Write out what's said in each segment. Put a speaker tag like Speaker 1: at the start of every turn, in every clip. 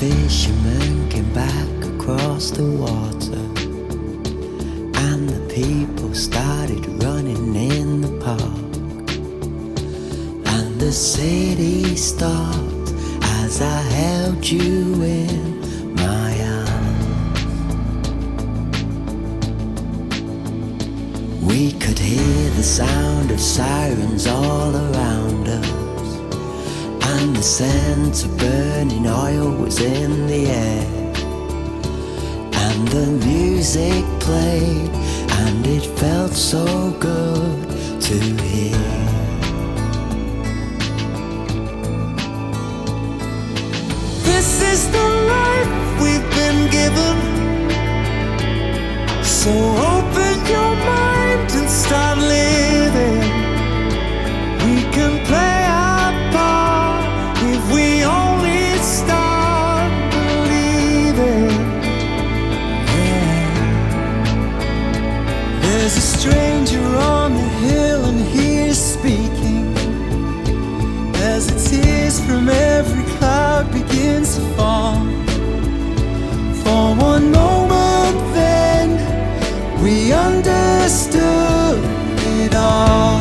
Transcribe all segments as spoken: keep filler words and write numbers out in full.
Speaker 1: fisherman came back across the water, and the people started running in the park, and the city stopped as I held you in my arms. We could hear the sound of sirens all around us, and the scent of burning oil was in the air, and the music played, and it felt so good to hear. This is the life we've been given, so open your mind and start living. We can play our part if we only start believing. Yeah. There's a stranger on the hill and he's speaking, as the tears from every cloud begins to fall. For one moment then we understood it all.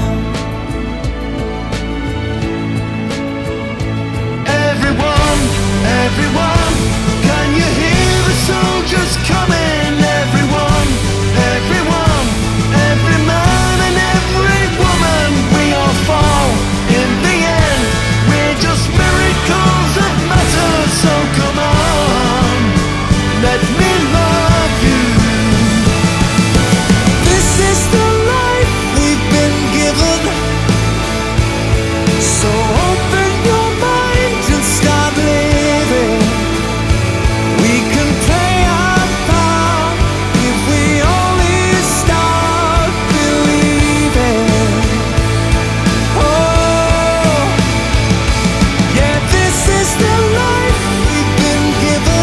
Speaker 1: Everyone, everyone, can you hear the soldiers coming? Everyone, everyone, every man and every woman, we all fall in the end. We're just miracles that matter, so come on, let me love you. This is the life we've been given, so open your mind and start living. We can play our part if we only start believing. Oh, yeah, this is the life we've been given,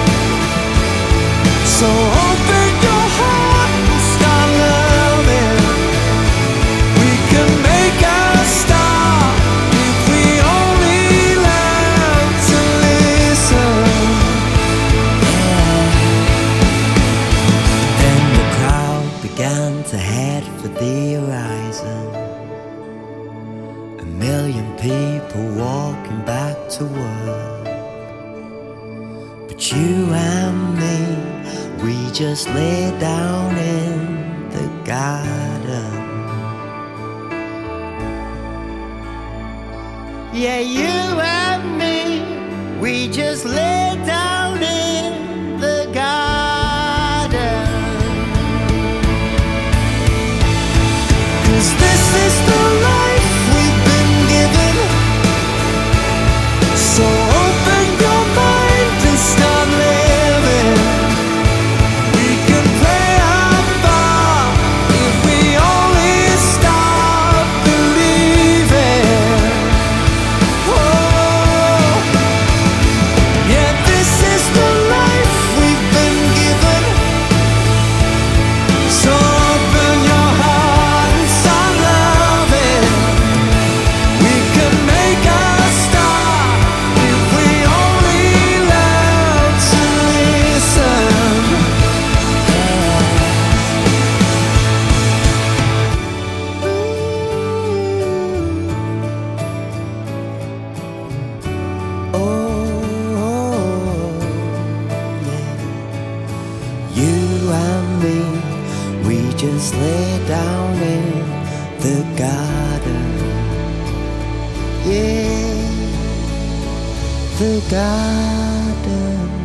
Speaker 1: so open your heart and start loving. We can make a start if we only learn to listen. Yeah. Then the crowd began to head for the horizon, a million people walking back to work. But you and me, we just lay down in the garden. Yeah, you and me, we just lay down in the garden. 'Cause this is the life we've been given, so open your mind and start living. We can play our part if we only start believing. Oh, yeah, this is the life we've been given, so open your heart and start loving. We can make a start if we only learn to listen. Oh, yeah. You and me, we just lay down in the garden. Yeah, the garden.